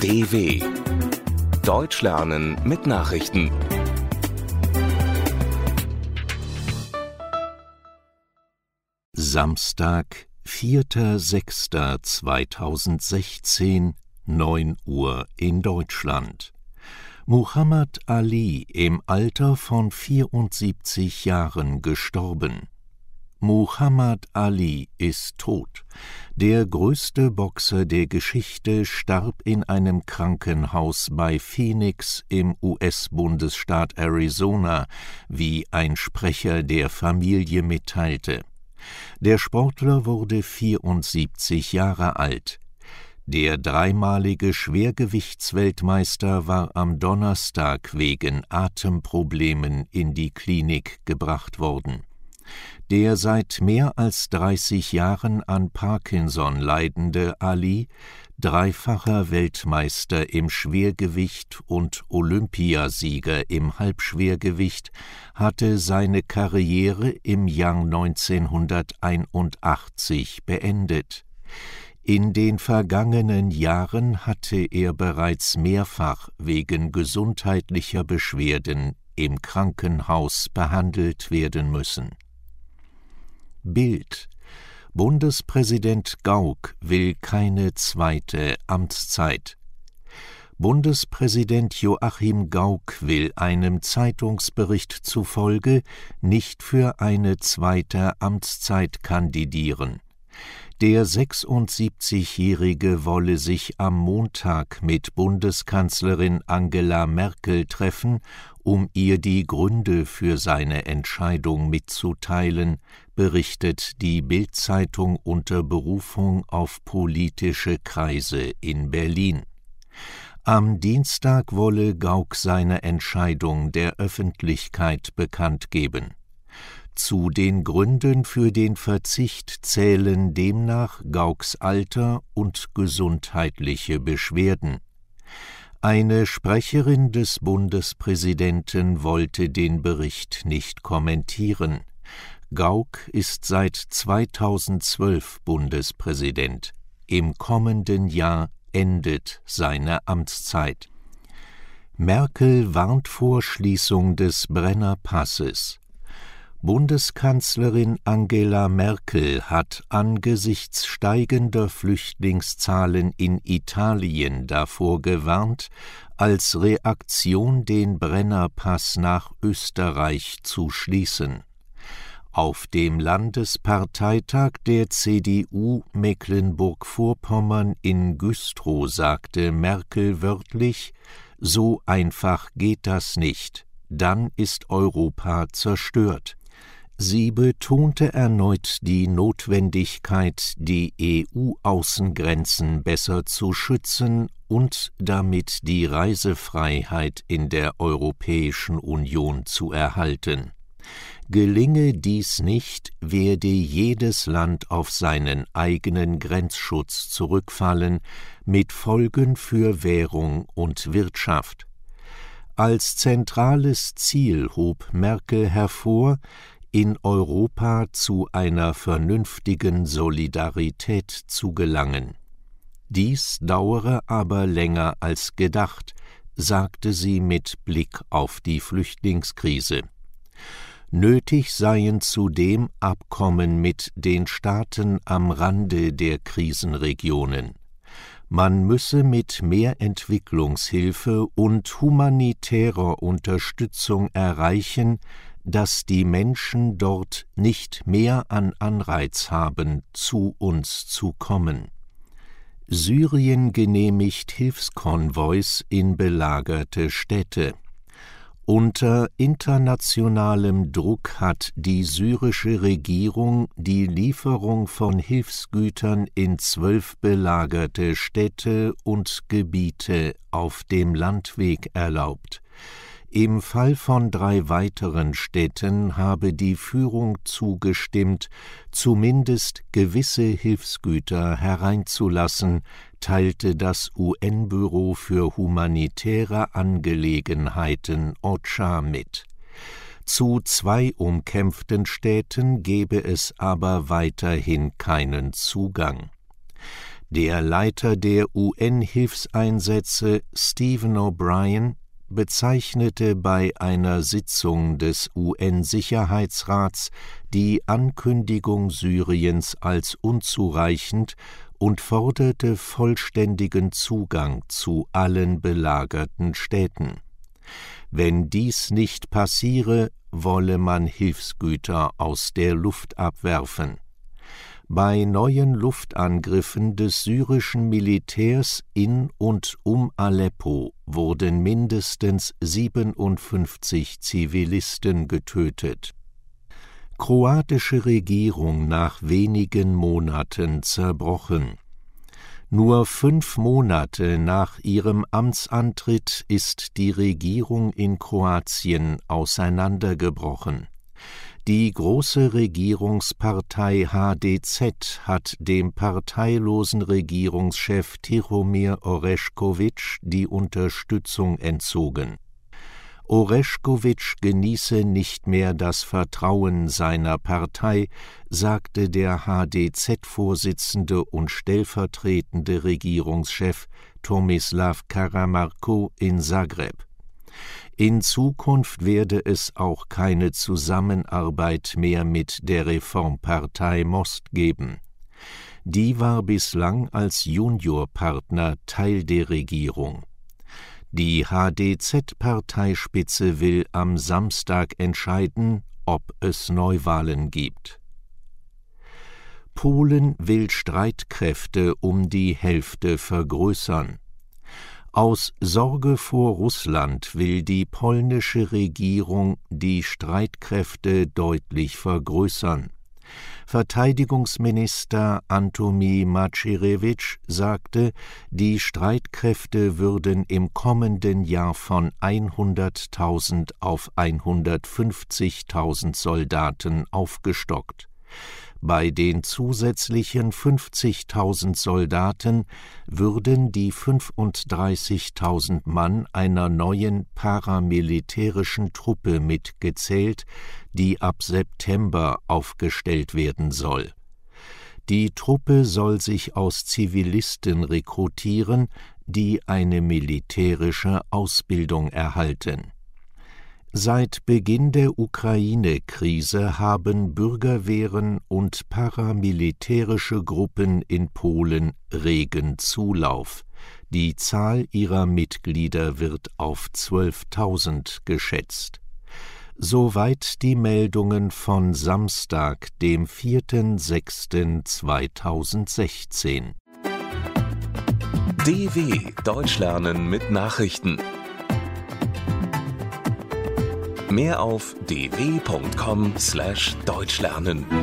DW Deutsch lernen mit Nachrichten. Samstag, 4.6.2016, 9 Uhr in Deutschland. Muhammad Ali im Alter von 74 Jahren gestorben. Muhammad Ali ist tot. Der größte Boxer der Geschichte starb in einem Krankenhaus bei Phoenix im US-Bundesstaat Arizona, wie ein Sprecher der Familie mitteilte. Der Sportler wurde 74 Jahre alt. Der dreimalige Schwergewichtsweltmeister war am Donnerstag wegen Atemproblemen in die Klinik gebracht worden. Der seit mehr als 30 Jahren an Parkinson leidende Ali, dreifacher Weltmeister im Schwergewicht und Olympiasieger im Halbschwergewicht, hatte seine Karriere im Jahr 1981 beendet. In den vergangenen Jahren hatte er bereits mehrfach wegen gesundheitlicher Beschwerden im Krankenhaus behandelt werden müssen. Bild: Bundespräsident Gauck will keine zweite Amtszeit. Bundespräsident Joachim Gauck will einem Zeitungsbericht zufolge nicht für eine zweite Amtszeit kandidieren. Der 76-Jährige wolle sich am Montag mit Bundeskanzlerin Angela Merkel treffen, um ihr die Gründe für seine Entscheidung mitzuteilen, berichtet die Bild-Zeitung unter Berufung auf politische Kreise in Berlin. Am Dienstag wolle Gauck seine Entscheidung der Öffentlichkeit bekannt geben. Zu den Gründen für den Verzicht zählen demnach Gaucks Alter und gesundheitliche Beschwerden. Eine Sprecherin des Bundespräsidenten wollte den Bericht nicht kommentieren. Gauck ist seit 2012 Bundespräsident. Im kommenden Jahr endet seine Amtszeit. Merkel warnt vor Schließung des Brennerpasses. Bundeskanzlerin Angela Merkel hat angesichts steigender Flüchtlingszahlen in Italien davor gewarnt, als Reaktion den Brennerpass nach Österreich zu schließen. Auf dem Landesparteitag der CDU Mecklenburg-Vorpommern in Güstrow sagte Merkel wörtlich: „So einfach geht das nicht, dann ist Europa zerstört." Sie betonte erneut die Notwendigkeit, die EU-Außengrenzen besser zu schützen und damit die Reisefreiheit in der Europäischen Union zu erhalten. Gelinge dies nicht, werde jedes Land auf seinen eigenen Grenzschutz zurückfallen, mit Folgen für Währung und Wirtschaft. Als zentrales Ziel hob Merkel hervor, in Europa zu einer vernünftigen Solidarität zu gelangen. Dies dauere aber länger als gedacht, sagte sie mit Blick auf die Flüchtlingskrise. Nötig seien zudem Abkommen mit den Staaten am Rande der Krisenregionen. Man müsse mit mehr Entwicklungshilfe und humanitärer Unterstützung erreichen, dass die Menschen dort nicht mehr an Anreiz haben, zu uns zu kommen. Syrien genehmigt Hilfskonvois in belagerte Städte. Unter internationalem Druck hat die syrische Regierung die Lieferung von Hilfsgütern in 12 belagerte Städte und Gebiete auf dem Landweg erlaubt. Im Fall von 3 weiteren Städten habe die Führung zugestimmt, zumindest gewisse Hilfsgüter hereinzulassen, teilte das UN-Büro für humanitäre Angelegenheiten OCHA mit. Zu 2 umkämpften Städten gebe es aber weiterhin keinen Zugang. Der Leiter der UN-Hilfseinsätze, Stephen O'Brien, bezeichnete bei einer Sitzung des UN-Sicherheitsrats die Ankündigung Syriens als unzureichend und forderte vollständigen Zugang zu allen belagerten Städten. Wenn dies nicht passiere, wolle man Hilfsgüter aus der Luft abwerfen. Bei neuen Luftangriffen des syrischen Militärs in und um Aleppo wurden mindestens 57 Zivilisten getötet. Kroatische Regierung nach wenigen Monaten zerbrochen. Nur 5 Monate nach ihrem Amtsantritt ist die Regierung in Kroatien auseinandergebrochen. Die große Regierungspartei HDZ hat dem parteilosen Regierungschef Tihomir Orešković die Unterstützung entzogen. Orešković genieße nicht mehr das Vertrauen seiner Partei, sagte der HDZ-Vorsitzende und stellvertretende Regierungschef Tomislav Karamarko in Zagreb. In Zukunft werde es auch keine Zusammenarbeit mehr mit der Reformpartei Most geben. Die war bislang als Juniorpartner Teil der Regierung. Die HDZ-Parteispitze will am Samstag entscheiden, ob es Neuwahlen gibt. Polen will Streitkräfte um die Hälfte vergrößern. Aus Sorge vor Russland will die polnische Regierung die Streitkräfte deutlich vergrößern. Verteidigungsminister Antoni Macierewicz sagte, die Streitkräfte würden im kommenden Jahr von 100.000 auf 150.000 Soldaten aufgestockt. Bei den zusätzlichen 50.000 Soldaten würden die 35.000 Mann einer neuen paramilitärischen Truppe mitgezählt, die ab September aufgestellt werden soll. Die Truppe soll sich aus Zivilisten rekrutieren, die eine militärische Ausbildung erhalten. Seit Beginn der Ukraine-Krise haben Bürgerwehren und paramilitärische Gruppen in Polen regen Zulauf. Die Zahl ihrer Mitglieder wird auf 12.000 geschätzt. Soweit die Meldungen von Samstag, dem 4.6.2016. DW Deutsch lernen mit Nachrichten. Mehr auf dw.com/deutschlernen.